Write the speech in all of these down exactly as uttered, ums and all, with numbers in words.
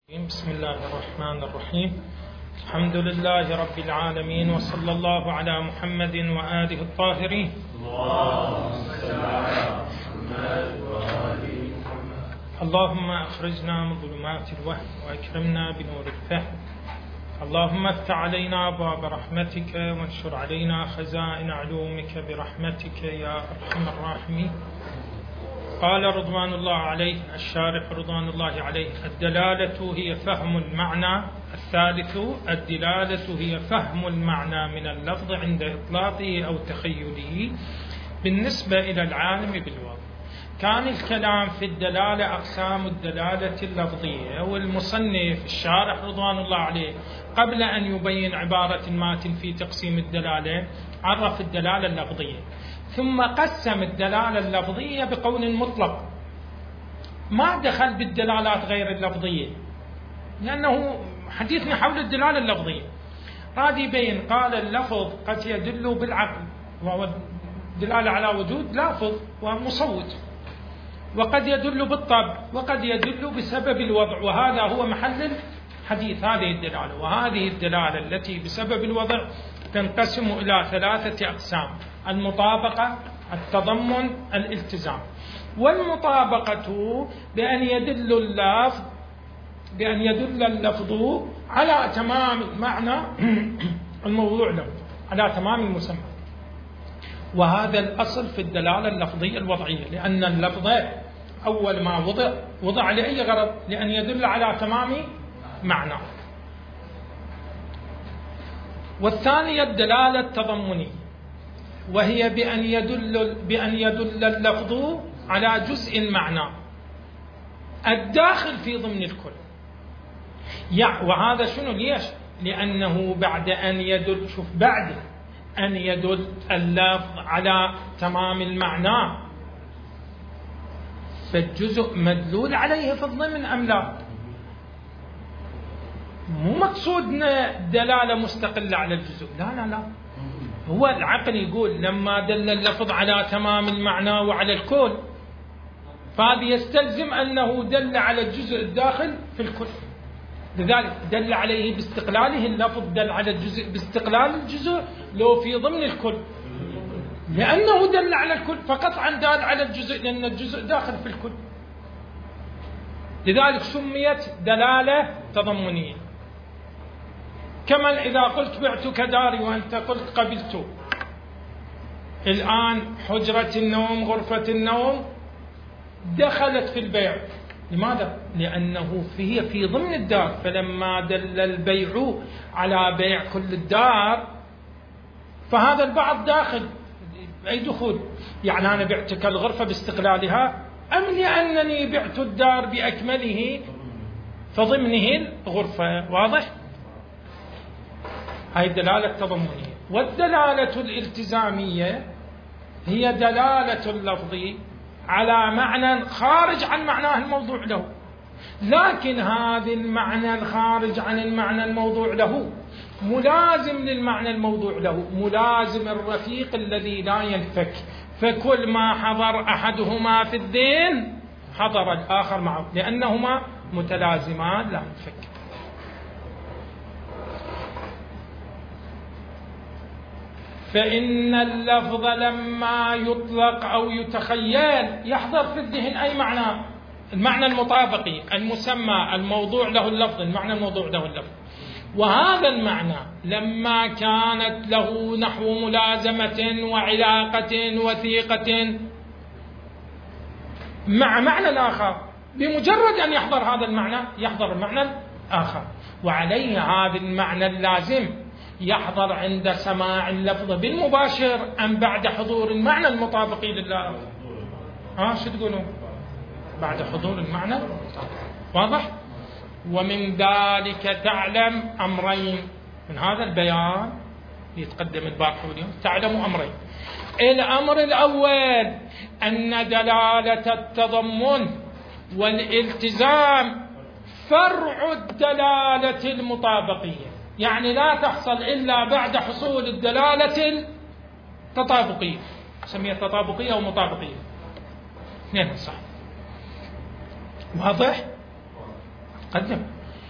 بسم الله الرحمن الرحيم. الحمد لله رب العالمين، وصلى الله على محمد وآله الطاهرين. اللهم أخرجنا من ظلمات الوهم وأكرمنا بنور الفهم. اللهم افتح علينا أبواب رحمتك وانشر علينا خزائن علومك برحمتك يا أرحم الراحمين. قال رضوان الله عليه الشارح رضوان الله عليه: الدلالة هي فهم المعنى. الثالث: الدلالة هي فهم المعنى من اللفظ عند إطلاقه أو تخيله بالنسبة إلى العالم بالوضع. كان الكلام في الدلالة أقسام الدلالة اللفظية، والمصنف الشارح رضوان الله عليه قبل أن يبين عبارة ما في تقسيم الدلالة عرف الدلالة اللفظية، ثم قسم الدلالة اللفظية بقول مطلق، ما دخل بالدلالات غير اللفظية، لأنه حديثنا حول الدلالة اللفظية. راد يبين قال اللفظ قد يدل بالعقل، وهو دلالة على وجود لافظ ومصوت، وقد يدل بالطبع، وقد يدل بسبب الوضع، وهذا هو محل الحديث هذه الدلالة. وهذه الدلالة التي بسبب الوضع تنقسم إلى ثلاثة أقسام: المطابقة، التضمن، الالتزام. والمطابقة بأن يدل اللفظ بأن يدل اللفظ على تمام المعنى الموضوع له، على تمام المسمى. وهذا الأصل في الدلالة اللفظية الوضعية، لأن اللفظ أول ما وضع وضع لأي غرض؟ لأن يدل على تمام معنى. والثانية الدلالة التضمنية، وهي بأن يدل بأن يدل اللفظ على جزء المعنى الداخل في ضمن الكل. وهذا شنو؟ ليش؟ لأنه بعد أن يدل شوف بعد أن يدل اللفظ على تمام المعنى فالجزء مدلول عليه في الضمن أم لا؟ مو مقصودنا دلالة مستقلة على الجزء، لا لا لا. هو العقل يقول لما دل اللفظ على تمام المعنى وعلى الكل، فهذا يستلزم أنه دل على الجزء الداخل في الكل، لذلك دل عليه باستقلاله. اللفظ دل على الجزء باستقلال الجزء لو في ضمن الكل، لأنه دل على الكل فقطعا دل على الجزء، لأن الجزء داخل في الكل، لذلك سميت دلالة تضمنية. كما إذا قلت بعتك داري وأنت قلت قبلت، الآن حجرة النوم غرفة النوم دخلت في البيع. لماذا؟ لأنه هي في ضمن الدار، فلما دل البيع على بيع كل الدار فهذا البعض داخل. أي دخول؟ يعني أنا بعتك الغرفة باستقلالها، أم لأنني بعت الدار بأكمله فضمنه الغرفة؟ واضح؟ هاي الدلالة التضمنية. والدلالة الالتزامية هي دلالة اللفظ على معنى خارج عن معناه الموضوع له، لكن هذا المعنى الخارج عن المعنى الموضوع له ملازم للمعنى الموضوع له، ملازم الرفيق الذي لا ينفك، فكل ما حضر أحدهما في الذهن حضر الآخر معه، لأنهما متلازمان لا ينفك. فإن اللفظ لما يطلق أو يتخيل يحضر في الذهن أي معنى، المعنى المطابقي المسمى الموضوع له اللفظ، المعنى الموضوع له اللفظ. وهذا المعنى لما كانت له نحو ملازمة وعلاقة وثيقة مع معنى الآخر، بمجرد أن يحضر هذا المعنى يحضر المعنى الآخر. وعليه هذا المعنى اللازم يحضر عند سماع اللفظ بالمباشر أم بعد حضور المعنى المطابق لله؟ ها شو تقولون؟ بعد حضور المعنى. واضح؟ ومن ذلك تعلم أمرين، من هذا البيان يتقدم البارحة اليوم تعلم أمرين. الأمر الأول أن دلالة التضمن والالتزام فرع الدلالة المطابقية، يعني لا تحصل إلا بعد حصول الدلالة التطابقية، سميها تطابقية أو مطابقية، اثنين صح. واضح؟ قدم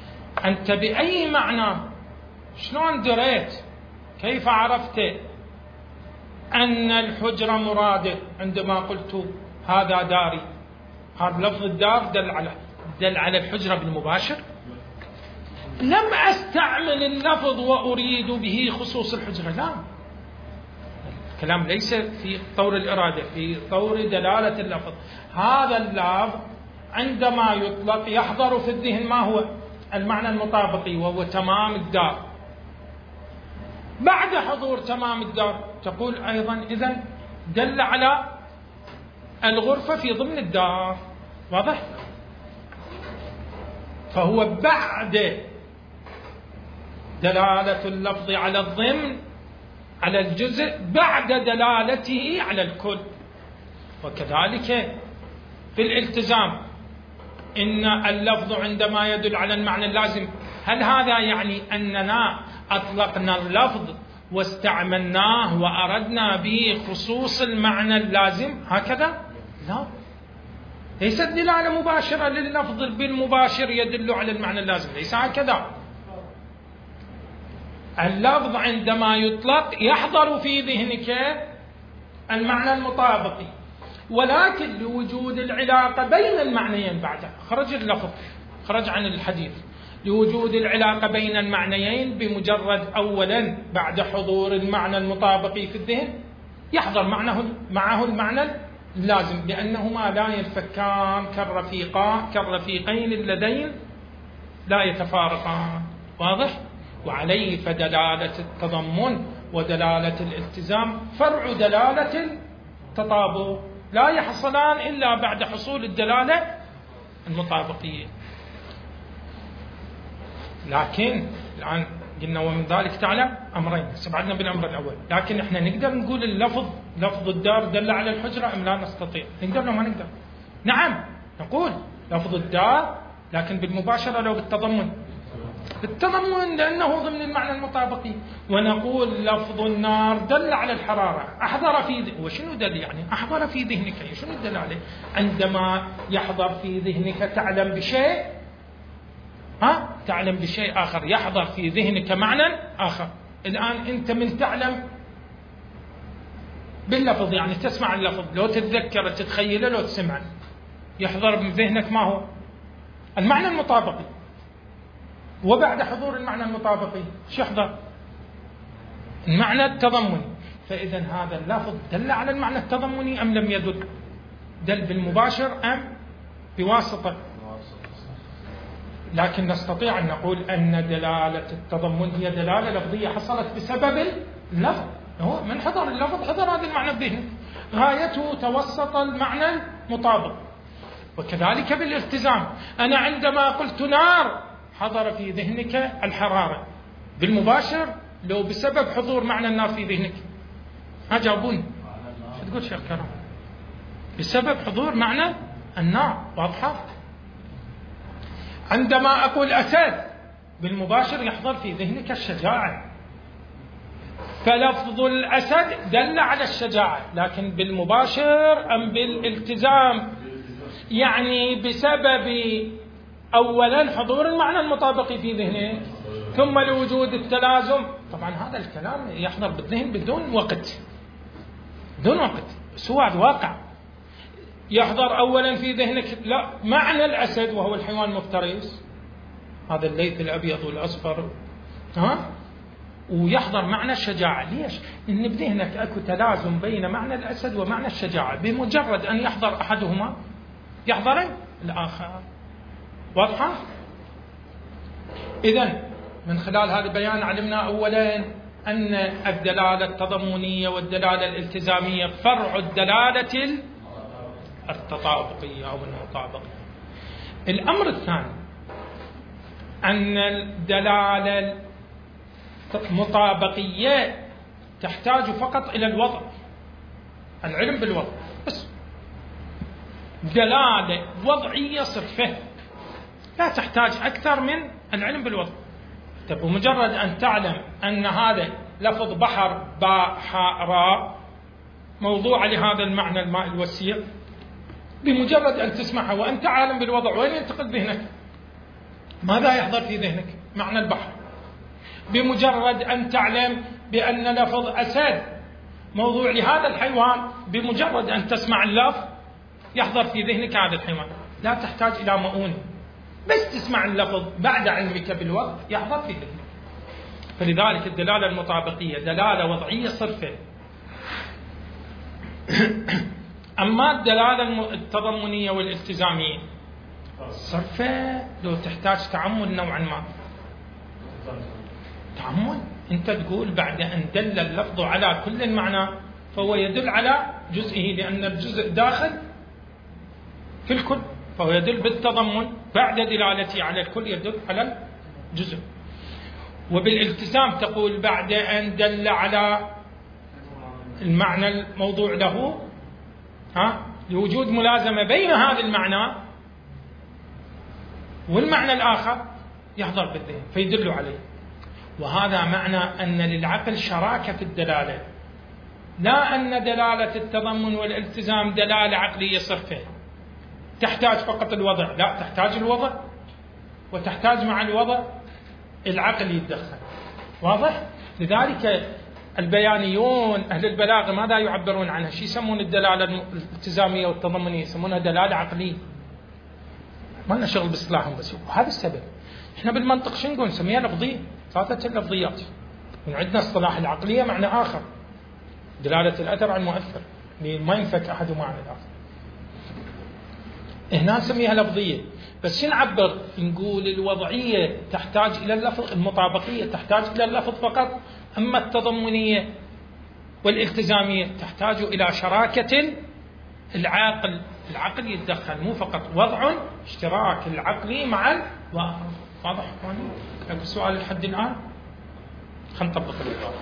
أنت بأي معنى؟ شلون دريت؟ كيف عرفت أن الحجرة مرادة عندما قلت هذا داري؟ هذا لفظ الدار دل على دل على الحجرة بالمباشر. لم أستعمل اللفظ وأريد به خصوص الحجرة، لا، الكلام ليس في طور الإرادة، في طور دلالة اللفظ. هذا اللفظ عندما يطلق يحضر في الذهن ما هو المعنى المطابقي، وهو تمام الدار. بعد حضور تمام الدار تقول أيضا إذن دل على الغرفة في ضمن الدار، واضح؟ فهو بعد دلالة اللفظ على الضمن على الجزء بعد دلالته على الكل. وكذلك في الالتزام، إن اللفظ عندما يدل على المعنى اللازم، هل هذا يعني أننا أطلقنا اللفظ واستعملناه وأردنا به خصوص المعنى اللازم هكذا؟ لا، ليست دلالة مباشرة لللفظ بالمباشر يدل على المعنى اللازم، ليس هكذا. اللفظ عندما يطلق يحضر في ذهنك المعنى المطابقي، ولكن لوجود العلاقة بين المعنيين بعده، خرج اللفظ، خرج عن الحديث، لوجود العلاقة بين المعنيين بمجرد أولا بعد حضور المعنى المطابقي في الذهن يحضر معه معه المعنى اللازم، لأنهما لا ينفكان كالرفيقان كالرفيقين اللذين لا يتفارقان، واضح؟ وعليه فدلالة التضمن ودلالة الالتزام فرع دلالة التطابق، لا يحصلان إلا بعد حصول الدلالة المطابقية. لكن الآن قلنا ومن ذلك تعالى أمرين، استبعدنا بالأمر الأول، لكن إحنا نقدر نقول اللفظ لفظ الدار دل على الحجرة أم لا نستطيع؟ نقدر لو ما نقدر؟ نعم نقول لفظ الدار، لكن بالمباشرة لو بالتضمن، بالتضمن لأنه ضمن المعنى المطابقي. ونقول لفظ النار دل على الحرارة، أحضر في ذهنك، وشنو دل يعني؟ أحضر في ذهنك، شنو الدل عليه؟ عندما يحضر في ذهنك تعلم بشيء، ها؟ تعلم بشيء آخر، يحضر في ذهنك معنى آخر. الآن أنت من تعلم باللفظ، يعني تسمع اللفظ، لو تتذكر تتخيله لو تسمع، يحضر بذهنك ما هو؟ المعنى المطابقي. وبعد حضور المعنى المطابقي شو يحضر؟ المعنى التضمني. فإذا هذا اللفظ دل على المعنى التضمني أم لم يدل؟ دل بالمباشر أم بواسطة؟ لكن نستطيع أن نقول أن دلالة التضمن هي دلالة لفظية حصلت بسبب اللفظ، هو من حضر اللفظ حضر هذا المعنى الذهني، غايته توسط المعنى المطابق. وكذلك بالالتزام، أنا عندما قلت نار حضر في ذهنك الحرارة بالمباشر لو بسبب حضور معنى النار في ذهنك؟ ها جاوبوني، شو تقول شيخ كرم؟ بسبب حضور معنى النار، واضحة؟ عندما أقول أسد بالمباشر يحضر في ذهنك الشجاعة، فلفظ الأسد دل على الشجاعة، لكن بالمباشر أم بالالتزام؟ يعني بسبب أولا حضور المعنى المطابق في ذهنه، ثم لوجود التلازم. طبعا هذا الكلام يحضر بالذهن بدون وقت، بدون وقت، بس هو واقع. يحضر أولا في ذهنك لا معنى الأسد وهو الحيوان المفترس، هذا الليث الأبيض والأصفر، ها؟ ويحضر معنى الشجاعة. ليش؟ إن بذهنك أكو تلازم بين معنى الأسد ومعنى الشجاعة، بمجرد أن يحضر أحدهما يحضر الآخر، واضحة؟ إذن من خلال هذا البيان علمنا أولا أن الدلالة التضمنية والدلالة الالتزامية فرع الدلالة التطابقية أو المطابقة. الأمر الثاني أن الدلالة المطابقية تحتاج فقط إلى الوضع، العلم بالوضع بس، دلالة وضعية صرفة، لا تحتاج أكثر من العلم بالوضع. طيب بمجرد أن تعلم أن هذا لفظ بحر باء حاء راء موضوع لهذا المعنى الماء الوسيع، بمجرد أن تسمعها وأنت عالم بالوضع وين ينتقل ذهنك؟ ماذا يحضر في ذهنك؟ معنى البحر. بمجرد أن تعلم بأن لفظ أسد موضوع لهذا الحيوان، بمجرد أن تسمع اللفظ يحضر في ذهنك هذا الحيوان، لا تحتاج إلى مؤونة، بس تسمع اللفظ بعد علمك بالوقت يحضر في ذهنك. فلذلك الدلالة المطابقية دلالة وضعية صرفة. أما الدلالة التضمنية والالتزامية صرفة لو تحتاج تعمل نوعا ما. تعمل، أنت تقول بعد أن دل اللفظ على كل المعنى فهو يدل على جزئه، لأن الجزء داخل في الكل، فهو يدل بالتضمن بعد دلالته على الكل يدل على الجزء. وبالالتزام تقول بعد أن دل على المعنى الموضوع له ها لوجود ملازمة بين هذا المعنى والمعنى الآخر يحضر بالذهن فيدل عليه. وهذا معنى أن للعقل شراكة في الدلالة، لا أن دلالة التضمن والالتزام دلالة عقلية صرفة تحتاج فقط الوضع، لا، تحتاج الوضع وتحتاج مع الوضع العقل يتدخل. واضح؟ لذلك البيانيون أهل البلاغة ماذا يعبرون عنها؟ شو يسمون الدلالة الالتزامية والتضمنية؟ يسمونها دلالة عقلية. ما لنا شغل باصطلاحهم، بس وهذا السبب. احنا بالمنطق شو نقول؟ نسميها لفظية، ثلاثة اللفظيات. وعندنا اصطلاح العقلية معنى آخر، دلالة الأثر عن المؤثر، ما ينفك أحد معنى الآخر. هنا نسميها لفظية. بس شو نعبر؟ نقول الوضعية تحتاج إلى اللفظ، المطابقية تحتاج إلى اللفظ فقط، أما التضمنية والالتزامية تحتاج إلى شراكة العقل، العقل يتدخل، مو فقط وضع، اشتراك العقلي مع الواقع. واضح اخواني؟ لكم سؤال لحد الآن؟ خلينا نطبق الإجابة.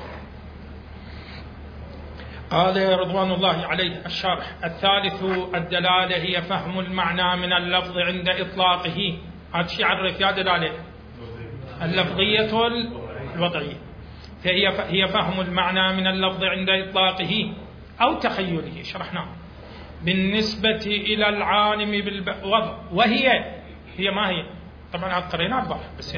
قال رضوان الله عليه الشارح: الثالث الدلالة هي فهم المعنى من اللفظ عند إطلاقه. هذا شيء يعرف يا دلالة اللفظية الوضعية، فهي هي فهم المعنى من اللفظ عند إطلاقه أو تخيله، شرحناه، بالنسبة إلى العالم بالوضع. وهي هي ما هي؟ طبعا هذا قريناه البحر، بس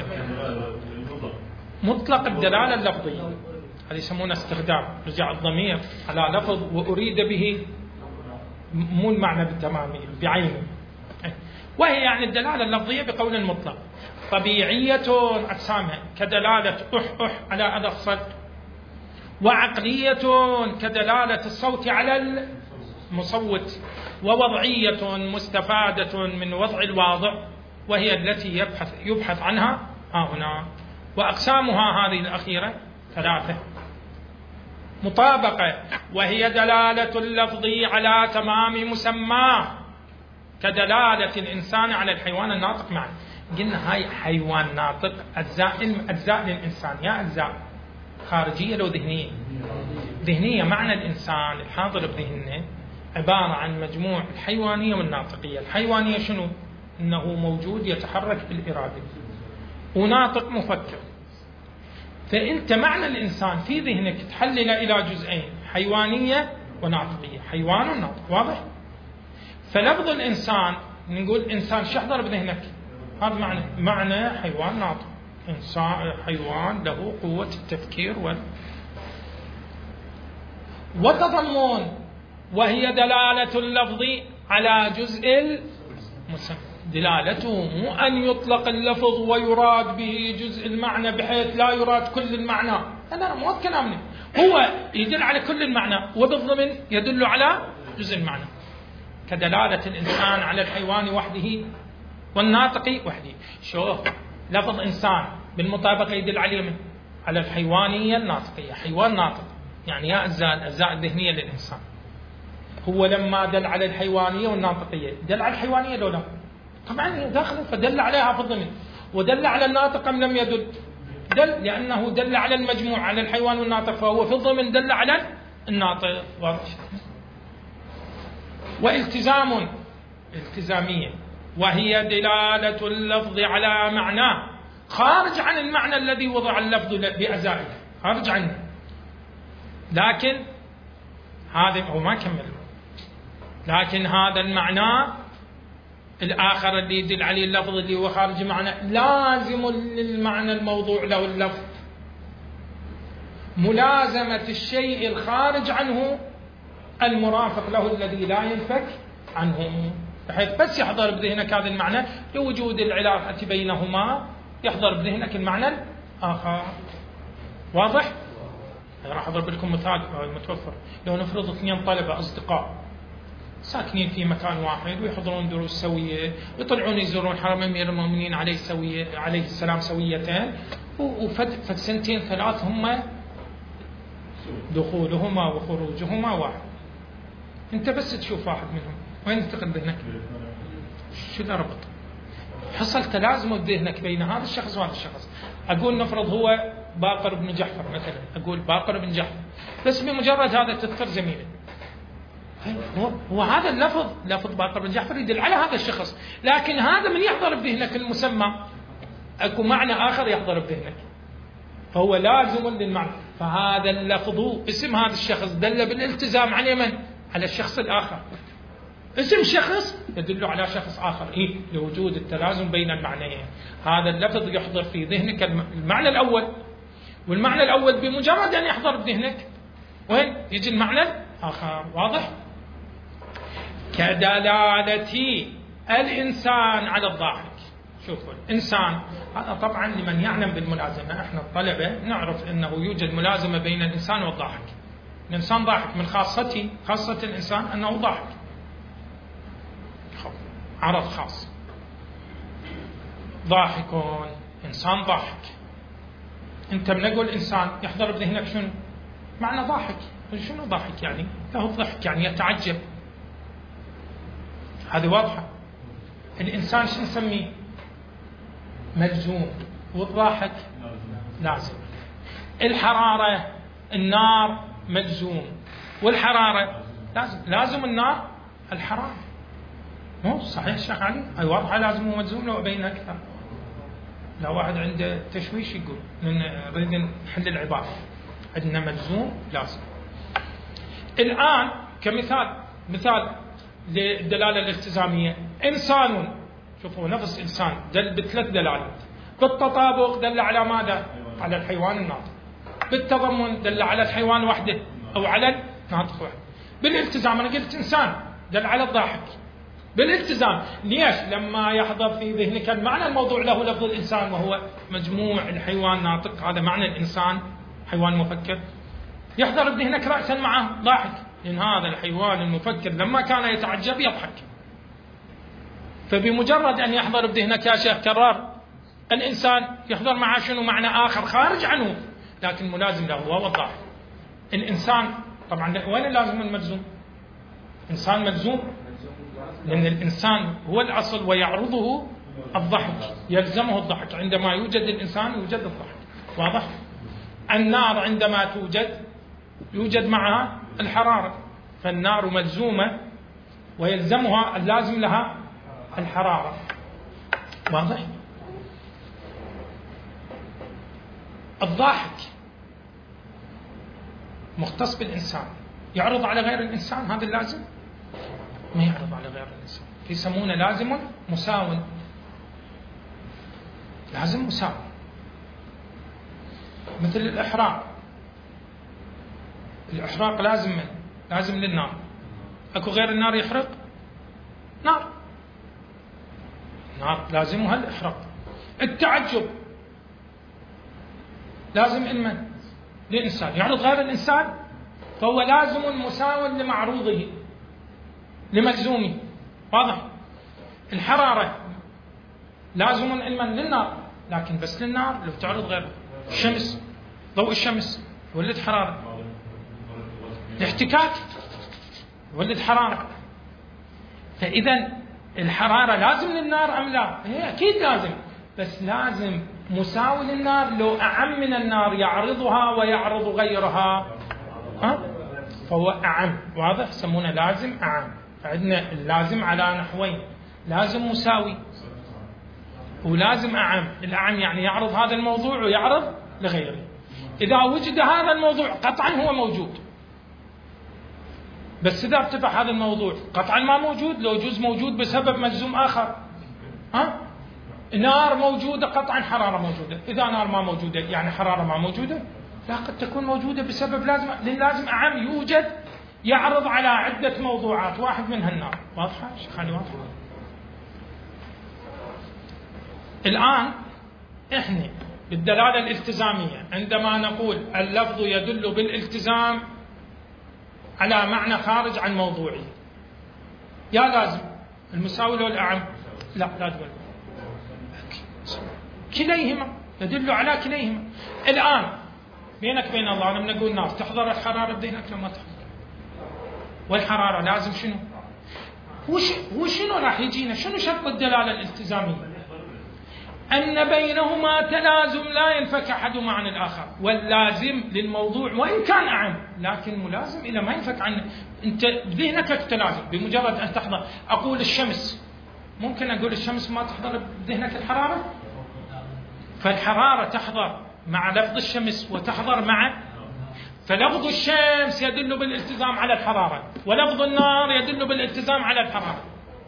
مطلق الدلالة اللفظية، هذا يسمونه استخدام، رجع الضمير على لفظ وأريد به مو المعنى بالتمام بعينه. وهي يعني الدلالة اللفظية بقول مطلق، طبيعية أقسامها كدلالة أح أح على أذى الصدر، وعقلية كدلالة الصوت على المصوت، ووضعية مستفادة من وضع الواضع، وهي التي يبحث يبحث عنها ها هنا. وأقسامها هذه الأخيرة ثلاثة: مطابقة، وهي دلالة اللفظ على تمام مسماه كدلالة الإنسان على الحيوان الناطق معه. قلنا هاي حيوان ناطق، أجزاء أجزاء للإنسان، يا أجزاء خارجية لو ذهنية؟ ذهنية. معنى الإنسان الحاضر بذهنه عبارة عن مجموع الحيوانية والناطقية. الحيوانية شنو؟ إنه موجود يتحرك بالإرادة، وناطق مفكر. فأنت معنى الإنسان في ذهنك تحلل إلى جزئين: حيوانية وناطقية، حيوان وناطق. واضح؟ فلفظ الإنسان نقول إنسان شو يحضر بذهنك؟ هذا معنى معنى حيوان ناطق، إنسان حيوان له قوة التفكير وال وتضمن، وهي دلالة اللفظ على جزء المسمى. دلالته مو أن يطلق اللفظ ويراد به جزء المعنى بحيث لا يراد كل المعنى، هذا مو كلامنا. هو يدل على كل المعنى وبالضمن يدل على جزء المعنى، كدلالة الإنسان على الحيوان وحده والناطق وحده. شوف لفظ إنسان بالمطابقة يدل عليه من على الحيوانية الناطقية، حيوان ناطق يعني يا أجزاء الأجزاء الذهنية للإنسان. هو لما دل على الحيوانية والناطقية دل على الحيوانية لو لا؟ طبعا داخل، فدل عليها في الضمن. ودل على الناطق أم لم يدل؟ دل، لأنه دل على المجموع على الحيوان والناطق، فهو في الضمن دل على الناطق. واضح؟ والتزام التزامية، وهي دلالة اللفظ على معناه خارج عن المعنى الذي وضع اللفظ بأزائه، خارج عنه. لكن هذا هو ما كمل، لكن هذا المعنى الآخر اللي يدل عليه اللفظ اللي هو خارج معنى لازم للمعنى الموضوع له اللفظ، ملازمة الشيء الخارج عنه المرافق له الذي لا ينفك عنه، بحيث بس يحضر بذهنك هذا المعنى لوجود العلاقة بينهما يحضر بذهنك المعنى الآخر. واضح؟ راح أضرب لكم مثال متوفر. لو نفرض اثنين طلبة أصدقاء ساكنين في مكان واحد ويحضرون دروس سوية ويطلعون يزورون حرم أمير المؤمنين عليه سوية عليه السلام سويتين، وفد سنتين ثلاث هم دخولهما وخروجهما واحد. أنت بس تشوف واحد منهم وين ينتقل ذهنك؟ شو الربط؟ حصل تلازم بذهنك بين هذا الشخص وهذا الشخص. أقول نفرض هو باقر بن جحفر مثلا، أقول باقر بن جحفر، بس بمجرد هذا تذكر زميله. هو, هو هذا اللفظ لفظ باقر بن جحفر يدل على هذا الشخص، لكن هذا من يحضر بذهنك المسمى أكو معنى آخر يحضر بذهنك، فهو لازم للمعنى. فهذا اللفظ اسم هذا الشخص دل بالالتزام على من؟ على الشخص الآخر. اسم شخص يدل على شخص آخر، إيه؟ لوجود التلازم بين المعنيين. هذا اللفظ يحضر في ذهنك المعنى الأول، والمعنى الأول بمجرد أن يحضر بذهنك وين يجي المعنى الآخر. واضح؟ كدلالة الإنسان على الضاحك. شوفوا الإنسان هذا طبعا لمن يعلم بالملازمة، احنا الطلبة نعرف أنه يوجد ملازمة بين الإنسان والضاحك. الإنسان ضاحك، من خاصته خاصة الإنسان أنه ضاحك، عرض خاص. ضاحكون، إنسان ضاحك. أنت من أقول إنسان يحضر بذهنك شنو؟ معنى ضاحك. شنو ضاحك يعني؟ له الضحك يعني يتعجب، هذه واضحة. الإنسان شو نسميه؟ ملزوم، والضاحك لازم. الحرارة، النار ملزوم، والحرارة لازم. لازم النار الحرارة، مو صحيح شيخ علي؟ أي واضحة لازم وملزوم. لو أبين أكثر لو واحد عنده تشويش يقول نريد نحل العبارة، عندنا ملزوم لازم. الآن كمثال مثال للدلالة الالتزامية، إنسان، شوفوا نفس إنسان دل بثلاث دلالات. بالتطابق دل على ماذا؟ على الحيوان الناطق. بالتضمن دل على الحيوان وحده أو على الناطق وحده. بالالتزام أنا قلت إنسان دل على الضاحك. بالالتزام ليش؟ لما يحضر في ذهنك المعنى الموضوع له لفظ الإنسان وهو مجموع الحيوان ناطق، هذا معنى الإنسان حيوان مفكر، يحضر بذهنك رأسا معه ضاحك، لأن هذا الحيوان المفكر لما كان يتعجب يضحك. فبمجرد أن يحضر بذهنك يا شيخ كرار الإنسان يحضر معه شنو؟ معنى آخر خارج عنه لكن ملازم له وهو الضاحك. الإنسان طبعا وين اللازم الملزوم؟ إنسان ملزوم، لأن الإنسان هو الأصل ويعرضه الضحك، يلزمه الضحك. عندما يوجد الإنسان يوجد الضحك. واضح؟ النار عندما توجد يوجد معها الحرارة، فالنار ملزومة ويلزمها اللازم لها الحرارة. واضح؟ الضاحك مختص بالإنسان، يعرض على غير الإنسان هذا اللازم؟ ما يعرض على غير الإنسان، يسمونه لازم مساو. لازم مساو، مثل الإحراق. الإحراق لازم من؟ لازم للنار. أكو غير النار يحرق؟ نار، نار لازمها الإحراق. التعجب لازم إلمن؟ للإنسان، يعرض غير الإنسان فهو لازم مساو لمعروضه لملزومه. واضح؟ الحرارة لازم علما للنار، لكن بس للنار لو تعرض غير الشمس، ضوء الشمس يولد حرارة، الاحتكاك يولد حرارة. فإذا الحرارة لازم للنار أم لا؟ هي أكيد لازم، بس لازم مساو للنار لو أعم من النار يعرضها ويعرض غيرها، ها؟ فهو أعم. واضح؟ يسمونه لازم أعم. فعندنا اللازم على نحوين، لازم مساوي ولازم أعم. الأعم يعني يعرض هذا الموضوع ويعرض لغيره. إذا وجد هذا الموضوع قطعا هو موجود، بس إذا ارتفع هذا الموضوع قطعا ما موجود، لو جزء موجود بسبب ملزوم آخر. ها؟ نار موجودة قطعا حرارة موجودة، إذا نار ما موجودة يعني حرارة ما موجودة؟ لا، قد تكون موجودة بسبب لازم، لأن لازم أعم يوجد يعرض على عدة موضوعات، واحد منها النار. واضحة؟ خلي واضحة. الآن إحنا بالدلالة الالتزامية عندما نقول اللفظ يدل بالالتزام على معنى خارج عن موضوعي، يا لازم المساوي لو الأعم؟ لا، لا تقول كليهما، يدل على كليهما. الآن بينك بين الله لما نقول نار تحضر الحرارة بذهنك لما تحضر؟ والحرارة لازم شنو؟ وش وشنو راح يجينا؟ شنو شرط الدلالة الالتزامية؟ أن بينهما تلازم لا ينفك أحدهما عن الآخر، واللازم للموضوع وإن كان أعم لكن ملازم إلى ما ينفك عنه. أنت بذهنك تلازم بمجرد أن تحضر. أقول الشمس، ممكن أقول الشمس ما تحضر بذهنك الحرارة؟ فالحرارة تحضر مع لفظ الشمس وتحضر مع، فلفظ الشمس يدل بالالتزام على الحرارة، ولفظ النار يدل بالالتزام على الحرارة.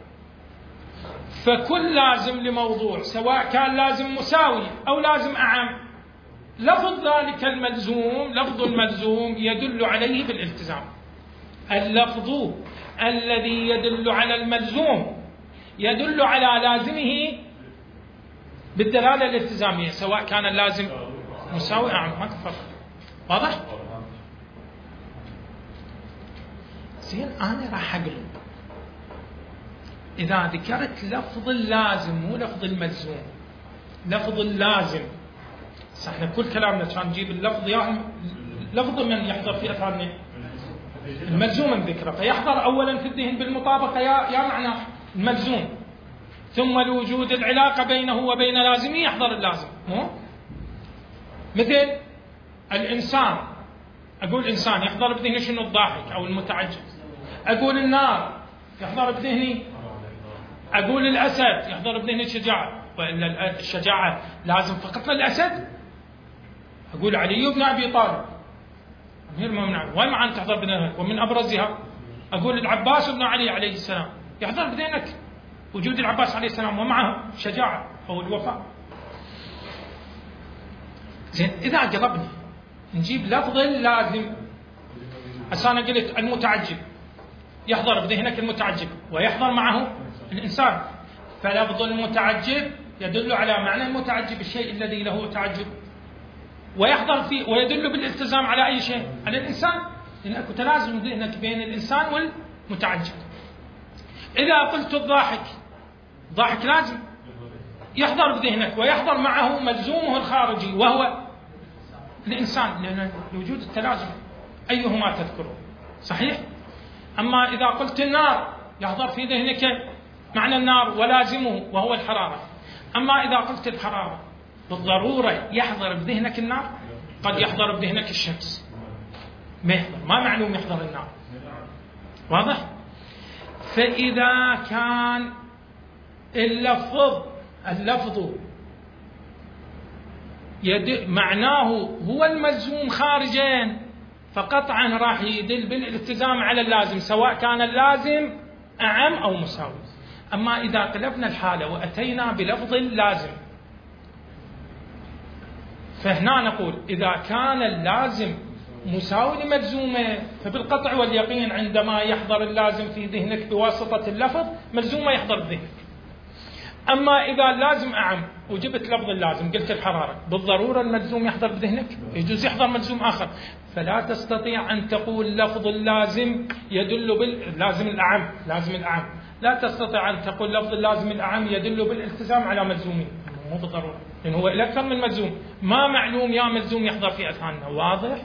فكل لازم لموضوع سواء كان لازم مساوي أو لازم أعم، لفظ ذلك الملزوم، لفظ الملزوم يدل عليه بالالتزام. اللفظ الذي يدل على الملزوم يدل على لازمه بالدلالة الالتزامية سواء كان اللازم مساوي أعم، ما تفرق. واضح؟ زين، أنا راح أقلب. إذا ذكرت لفظ اللازم مو لفظ الملزوم، لفظ اللازم، احنا كل كلامنا كان نجيب اللفظ، يعني لفظ من يحضر في أثارنا الملزوم من ذكره، فيحضر أولا في الذهن بالمطابقة يا يا معناه الملزوم، ثم لوجود العلاقة بينه وبين لازمه يحضر اللازم. مو مثل الإنسان، أقول إنسان يحضر بذهني شنو؟ الضاحك أو المتعجب. أقول النار يحضر بذهني، أقول الأسد يحضر بذهني الشجاعة، وإلا الشجاعة لازم فقط للأسد؟ أقول علي بن أبي طالب أمير المؤمنين، وين معنى تحضر بذهنك؟ ومن أبرزها أقول العباس بن علي عليه السلام، يحضر بذهنك وجود العباس عليه السلام ومعه شجاعة أو الوفاء. زين، إذا قلبني نجيب لفظ لازم، أنا قلت المتعجب يحضر بذهنك المتعجب ويحضر معه الإنسان، فلفظ المتعجب يدل على معنى المتعجب، الشيء الذي له تعجب، ويحضر فيه ويدل بالالتزام على أي شيء؟ على الإنسان، لأن أكو تلازم ذهنك بين الإنسان والمتعجب. إذا قلت الضاحك، ضاحك لازم يحضر بذهنك ويحضر معه ملزومه الخارجي وهو الإنسان، لأن لوجود التلازم أيهما تذكره صحيح. أما إذا قلت النار يحضر في ذهنك معنى النار ولازمه وهو الحرارة. أما إذا قلت الحرارة بالضرورة يحضر بذهنك النار؟ قد يحضر بذهنك الشمس، ما يحضر، ما معلوم يحضر النار. واضح؟ فإذا كان اللفظ اللفظ يد معناه هو الملزوم خارجين، فقطعا راح يدل بالالتزام على اللازم سواء كان اللازم أعم أو مساوي. أما إذا قلبنا الحالة وأتينا بلفظ اللازم، فهنا نقول إذا كان اللازم مساوي لملزومه فبالقطع واليقين عندما يحضر اللازم في ذهنك بواسطة اللفظ ملزومه يحضر بذهنك. أما إذا اللازم أعم وجبت لفظ اللازم قلت الحرارة، بالضرورة الملزوم يحضر بذهنك؟ يجوز يحضر ملزوم آخر، فلا تستطيع أن تقول لفظ اللازم يدل باللازم الأعم، لازم الأعم، لا تستطيع أن تقول لفظ اللازم الأعم يدل بالالتزام على ملزومه، مو بالضرورة، لأن هو أكثر من ملزوم، ما معلوم يا ملزوم يحضر في أذهاننا. واضح؟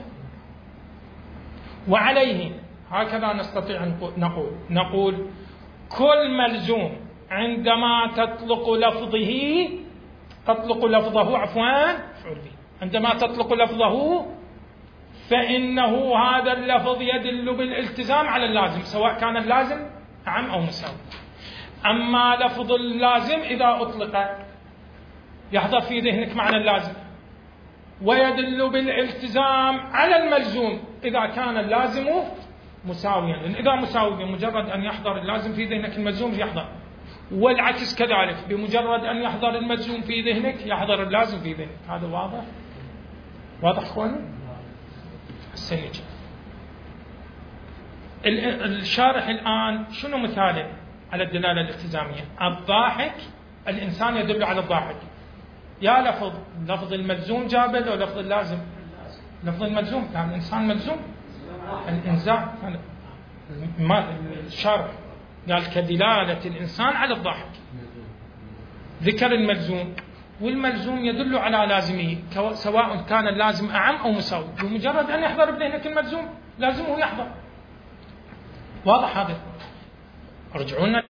وعليه هكذا نستطيع نقول نقول كل ملزوم عندما تطلق لفظه تطلق لفظه عفوا عندما تطلق لفظه فإنه هذا اللفظ يدل بالالتزام على اللازم سواء كان اللازم أعم أو مساوي. أما لفظ اللازم إذا أطلق يحضر في ذهنك معنى اللازم ويدل بالالتزام على الملزوم إذا كان اللازم مساويا، لأن إذا مساوي بمجرد أن يحضر اللازم في ذهنك الملزوم يحضر، والعكس كذلك، بمجرد أن يحضر الملزوم في ذهنك يحضر اللازم في ذهنك. هذا واضح؟ واضح أخواني؟ السنجة الشارح الآن شنو مثاله على الدلالة الالتزامية؟ الضاحك، الإنسان يدل على الضاحك، يا لفظ لفظ الملزوم جابه لو لفظ اللازم؟ لفظ الملزوم، يعني الإنسان ملزوم. الإنزاع ما الشارح قال كدلالة الإنسان على الضاحك، ذكر الملزوم، والملزوم يدل على لازمه سواء كان اللازم أعم أو مساوي، بمجرد أن يحضر بذهنك الملزوم لازمه يحضر. واضح هذا؟ ارجعونا